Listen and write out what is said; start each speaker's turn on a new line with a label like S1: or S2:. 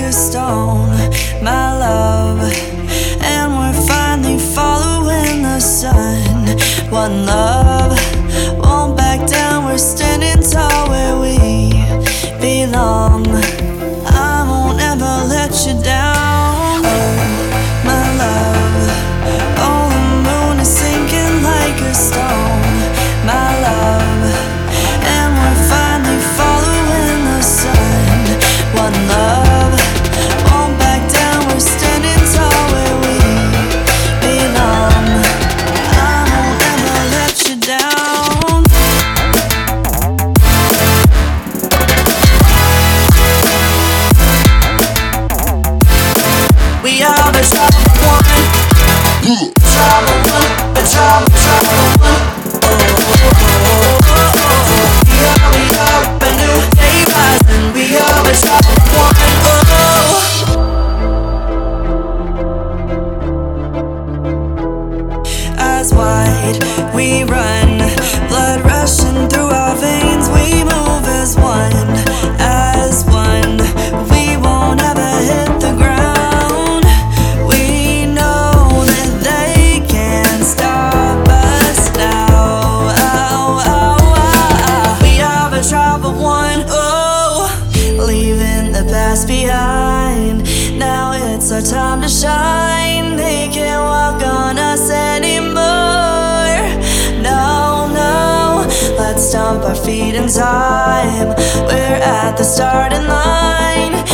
S1: a stone, my love. And we're finally following the sun. One love, won't back down, we're standing tall where we belong. I won't ever let you down. Oh, my love. Oh, the moon is sinking like a stone, my love. And we're finally following the sun. One love, won't back down, we're standing tall where we belong. I won't ever let you down. We are the trouble one. Trouble one, the trouble one. We are a new day rising. We are the trouble one. Eyes wide, we run, blood rushing through our veins. We move as one, as one. We won't ever hit the ground. We know that they can't stop us now. We are the tribe of one. Oh, leaving the past behind. Now it's our time to shine. They can't walk on us anymore. No, no, let's stomp our feet in time. We're at the starting line.